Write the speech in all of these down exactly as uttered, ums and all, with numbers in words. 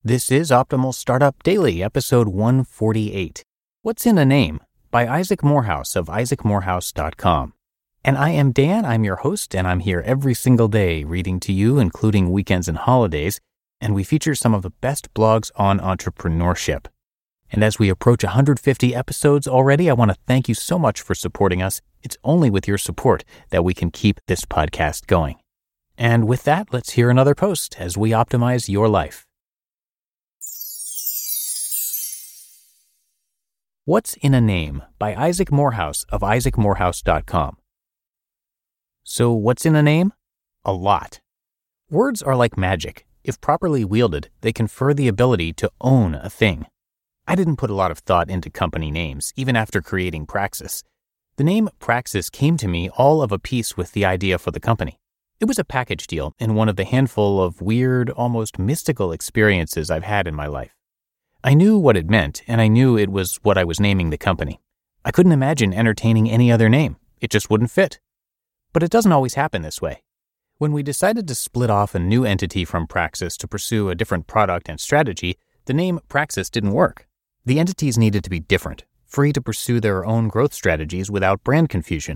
This is Optimal Startup Daily, episode one forty-eight. What's in a Name? By Isaac Morehouse of isaac morehouse dot com. And I am Dan, I'm your host, and I'm here every single day reading to you, including weekends and holidays, and we feature some of the best blogs on entrepreneurship. And as we approach one hundred fifty episodes already, I want to thank you so much for supporting us. It's only with your support that we can keep this podcast going. And with that, let's hear another post as we optimize your life. What's in a Name? By Isaac Morehouse of isaac morehouse dot com. So what's in a name? A lot. Words are like magic. If properly wielded, they confer the ability to own a thing. I didn't put a lot of thought into company names, even after creating Praxis. The name Praxis came to me all of a piece with the idea for the company. It was a package deal in one of the handful of weird, almost mystical experiences I've had in my life. I knew what it meant, and I knew it was what I was naming the company. I couldn't imagine entertaining any other name. It just wouldn't fit. But it doesn't always happen this way. When we decided to split off a new entity from Praxis to pursue a different product and strategy, the name Praxis didn't work. The entities needed to be different, free to pursue their own growth strategies without brand confusion.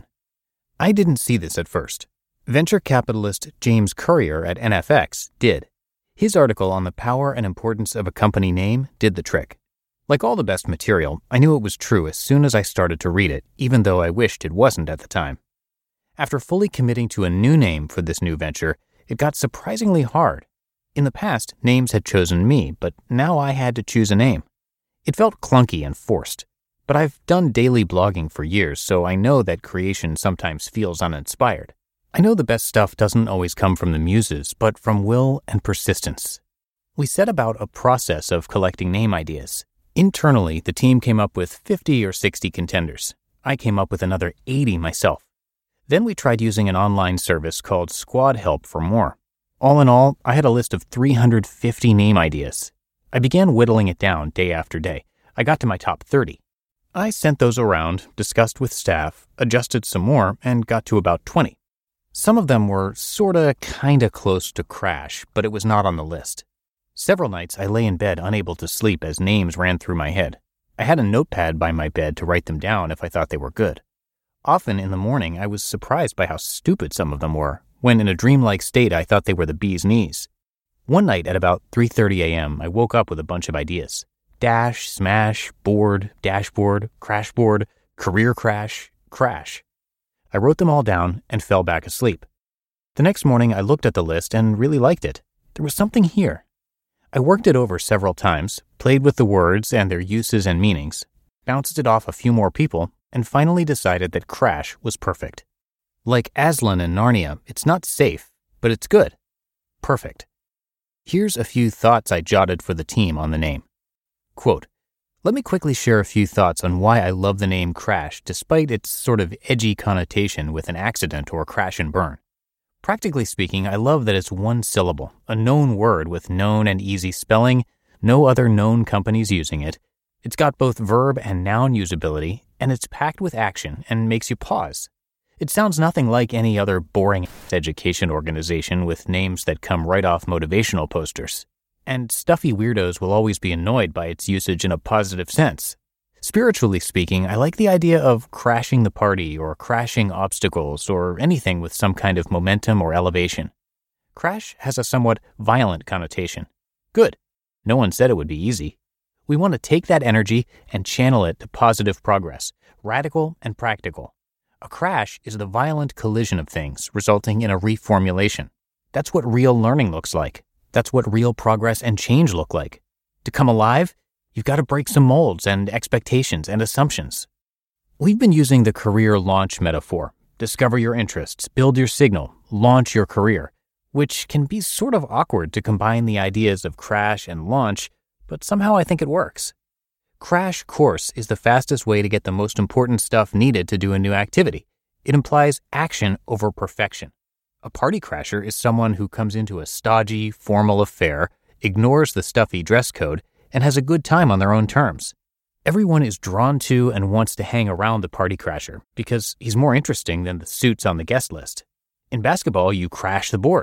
I didn't see this at first. Venture capitalist James Currier at N F X did. His article on the power and importance of a company name did the trick. Like all the best material, I knew it was true as soon as I started to read it, even though I wished it wasn't at the time. After fully committing to a new name for this new venture, it got surprisingly hard. In the past, names had chosen me, but now I had to choose a name. It felt clunky and forced. But I've done daily blogging for years, so I know that creation sometimes feels uninspired. I know the best stuff doesn't always come from the muses, but from will and persistence. We set about a process of collecting name ideas. Internally, the team came up with fifty or sixty contenders. I came up with another eighty myself. Then we tried using an online service called Squad Help for more. All in all, I had a list of three hundred fifty name ideas. I began whittling it down day after day. I got to my top thirty. I sent those around, discussed with staff, adjusted some more, and got to about twenty. Some of them were sorta, kinda close to Crash, but it was not on the list. Several nights I lay in bed unable to sleep as names ran through my head. I had a notepad by my bed to write them down if I thought they were good. Often in the morning I was surprised by how stupid some of them were, when in a dreamlike state I thought they were the bee's knees. One night at about three thirty a.m. I woke up with a bunch of ideas. Dash, smash, board, dashboard, crashboard, career crash, crash. I wrote them all down and fell back asleep. The next morning I looked at the list and really liked it. There was something here. I worked it over several times, played with the words and their uses and meanings, bounced it off a few more people, and finally decided that Crash was perfect. Like Aslan in Narnia, it's not safe, but it's good. Perfect. Here's a few thoughts I jotted for the team on the name. Quote, let me quickly share a few thoughts on why I love the name Crash despite its sort of edgy connotation with an accident or crash and burn. Practically speaking, I love that it's one syllable, a known word with known and easy spelling, no other known companies using it. It's got both verb and noun usability, and it's packed with action and makes you pause. It sounds nothing like any other boring education organization with names that come right off motivational posters. And stuffy weirdos will always be annoyed by its usage in a positive sense. Spiritually speaking, I like the idea of crashing the party or crashing obstacles or anything with some kind of momentum or elevation. Crash has a somewhat violent connotation. Good. No one said it would be easy. We want to take that energy and channel it to positive progress, radical and practical. A crash is the violent collision of things, resulting in a reformulation. That's what real learning looks like. That's what real progress and change look like. To come alive, you've got to break some molds and expectations and assumptions. We've been using the career launch metaphor. Discover your interests, build your signal, launch your career, which can be sort of awkward to combine the ideas of crash and launch, but somehow I think it works. Crash course is the fastest way to get the most important stuff needed to do a new activity. It implies action over perfection. A party crasher is someone who comes into a stodgy, formal affair, ignores the stuffy dress code, and has a good time on their own terms. Everyone is drawn to and wants to hang around the party crasher because he's more interesting than the suits on the guest list. In basketball, you crash the boards.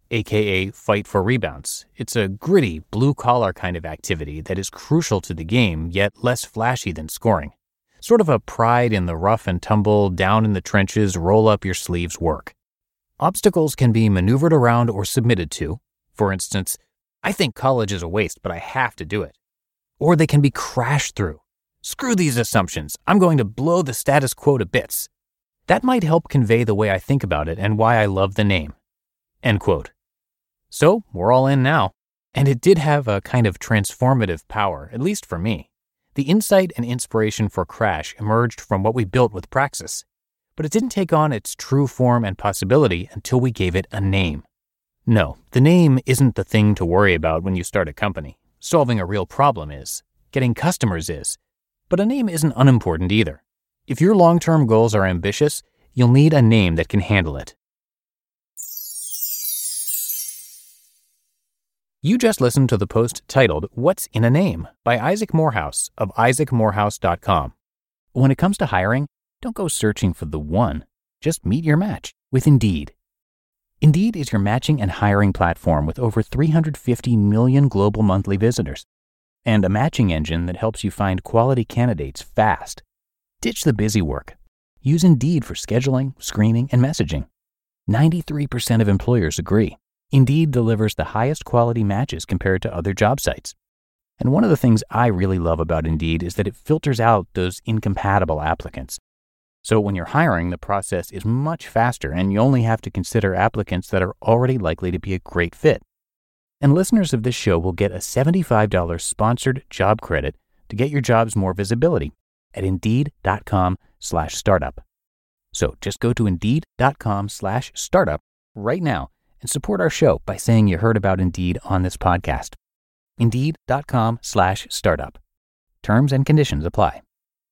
aka fight for rebounds. It's a gritty, blue-collar kind of activity that is crucial to the game, yet less flashy than scoring. Sort of a pride in the rough and tumble, down in the trenches, roll-up-your-sleeves work. Obstacles can be maneuvered around or submitted to. For instance, I think college is a waste, but I have to do it. Or they can be crashed through. Screw these assumptions. I'm going to blow the status quo to bits. That might help convey the way I think about it and why I love the name. End quote. So, we're all in now. And it did have a kind of transformative power, at least for me. The insight and inspiration for Crash emerged from what we built with Praxis. But it didn't take on its true form and possibility until we gave it a name. No, the name isn't the thing to worry about when you start a company. Solving a real problem is. Getting customers is. But a name isn't unimportant either. If your long-term goals are ambitious, you'll need a name that can handle it. You just listened to the post titled, What's in a Name? By Isaac Morehouse of isaac morehouse dot com. When it comes to hiring, don't go searching for the one. Just meet your match with Indeed. Indeed is your matching and hiring platform with over three hundred fifty million global monthly visitors, and a matching engine that helps you find quality candidates fast. Ditch the busy work. Use Indeed for scheduling, screening, and messaging. ninety-three percent of employers agree. Indeed delivers the highest quality matches compared to other job sites. And one of the things I really love about Indeed is that it filters out those incompatible applicants. So when you're hiring, the process is much faster and you only have to consider applicants that are already likely to be a great fit. And listeners of this show will get a seventy-five dollars sponsored job credit to get your jobs more visibility at Indeed.com slash startup. So just go to Indeed.com slash startup right now and support our show by saying you heard about Indeed on this podcast. Indeed.com slash startup. Terms and conditions apply.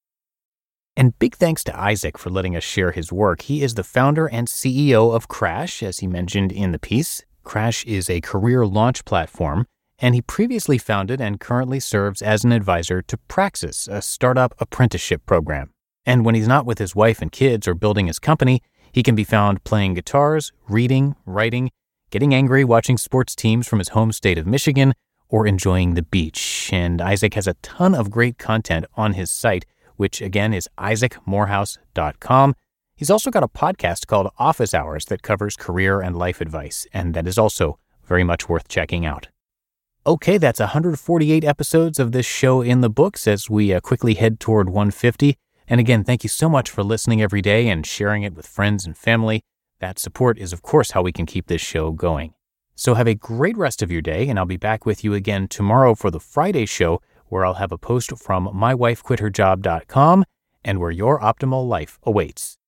And big thanks to Isaac for letting us share his work. He is the founder and C E O of Crash, as he mentioned in the piece. Crash is a career launch platform, and he previously founded and currently serves as an advisor to Praxis, a startup apprenticeship program. And when he's not with his wife and kids or building his company, he can be found playing guitars, reading, writing, getting angry watching sports teams from his home state of Michigan, or enjoying the beach. And Isaac has a ton of great content on his site, which again is isaac morehouse dot com. He's also got a podcast called Office Hours that covers career and life advice, and that is also very much worth checking out. Okay, that's one hundred forty-eight episodes of this show in the books as we uh, quickly head toward one hundred fifty. And again, thank you so much for listening every day and sharing it with friends and family. That support is, of course, how we can keep this show going. So have a great rest of your day, and I'll be back with you again tomorrow for the Friday show, where I'll have a post from my wife quit her job dot com and where your optimal life awaits.